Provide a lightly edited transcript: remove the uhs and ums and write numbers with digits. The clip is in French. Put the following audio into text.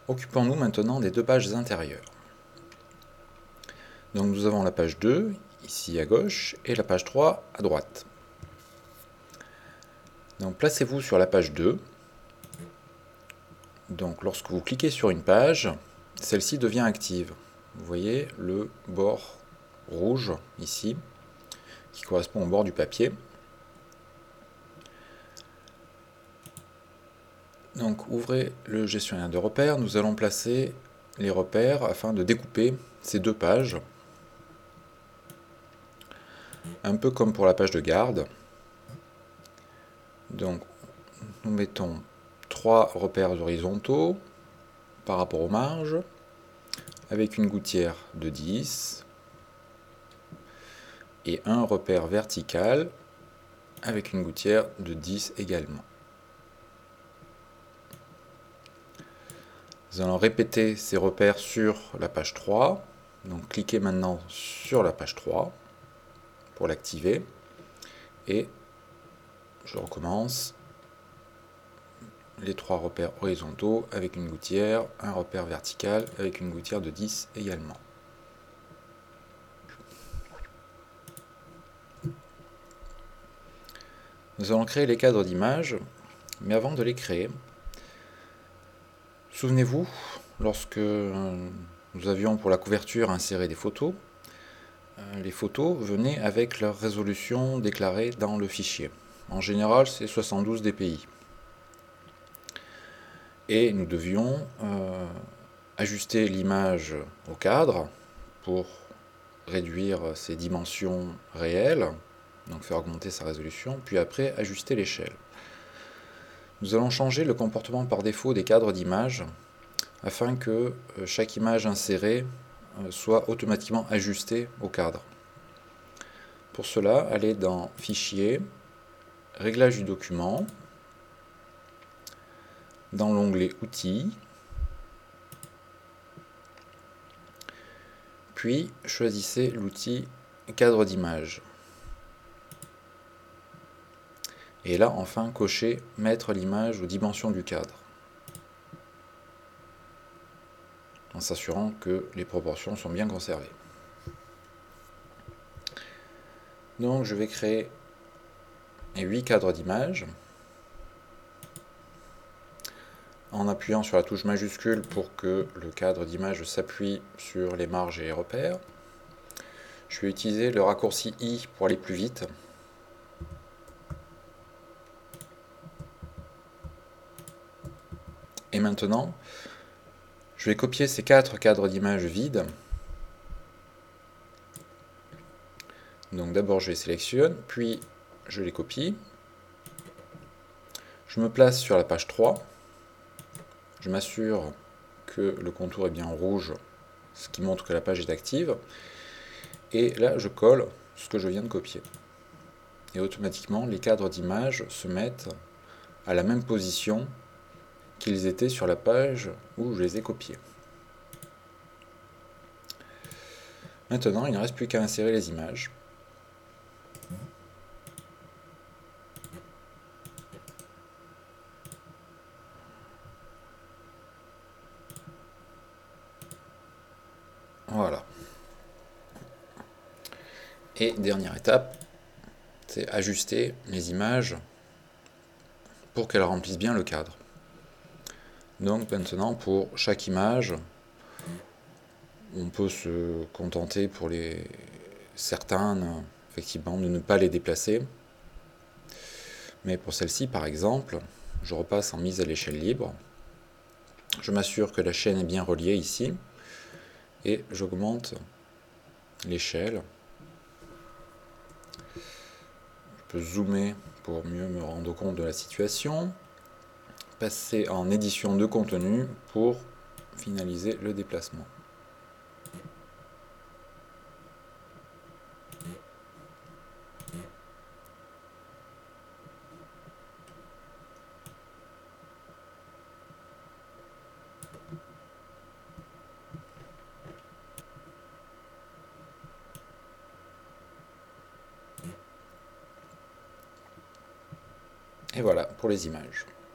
Occupons-nous maintenant des deux pages intérieures. Donc nous avons la page 2, ici à gauche, et la page 3 à droite. Donc placez-vous sur la page 2. Donc lorsque vous cliquez sur une page, celle-ci devient active. Vous voyez le bord rouge ici, qui correspond au bord du papier. Donc ouvrez le gestionnaire de repères, nous allons placer les repères afin de découper ces deux pages. Un peu comme pour la page de garde. Donc nous mettons 3 repères horizontaux par rapport aux marges, avec une gouttière de 10, et un repère vertical avec une gouttière de 10 également. Nous allons répéter ces repères sur la page 3. Donc cliquez maintenant sur la page 3 pour l'activer. Et je recommence. Les 3 repères horizontaux avec une gouttière, un repère vertical avec une gouttière de 10 également. Nous allons créer les cadres d'image, mais avant de les créer, souvenez-vous, lorsque nous avions pour la couverture inséré des photos, les photos venaient avec leur résolution déclarée dans le fichier. En général, c'est 72 dpi. Et nous devions ajuster l'image au cadre pour réduire ses dimensions réelles, donc faire augmenter sa résolution, puis après ajuster l'échelle. Nous allons changer le comportement par défaut des cadres d'image afin que chaque image insérée soit automatiquement ajustée au cadre. Pour cela, allez dans Fichier, Réglage du document, dans l'onglet Outils, puis choisissez l'outil Cadre d'image. Et là, enfin, cochez Mettre l'image aux dimensions du cadre, en s'assurant que les proportions sont bien conservées. Donc, je vais créer 8 cadres d'image, en appuyant sur la touche majuscule pour que le cadre d'image s'appuie sur les marges et les repères. Je vais utiliser le raccourci I pour aller plus vite. Et maintenant, je vais copier ces 4 cadres d'image vides. Donc d'abord je les sélectionne, puis je les copie. Je me place sur la page 3. Je m'assure que le contour est bien en rouge, ce qui montre que la page est active. Et là, je colle ce que je viens de copier. Et automatiquement, les cadres d'image se mettent à la même position qu'ils étaient sur la page où je les ai copiés. Maintenant, il ne reste plus qu'à insérer les images. Voilà. Et dernière étape, c'est ajuster les images pour qu'elles remplissent bien le cadre. Donc maintenant, pour chaque image, on peut se contenter pour certaines, effectivement, de ne pas les déplacer. Mais pour celle-ci, par exemple, je repasse en mise à l'échelle libre. Je m'assure que la chaîne est bien reliée ici. Et j'augmente l'échelle. Je peux zoomer pour mieux me rendre compte de la situation. Passer en édition de contenu pour finaliser le déplacement. Et voilà pour les images.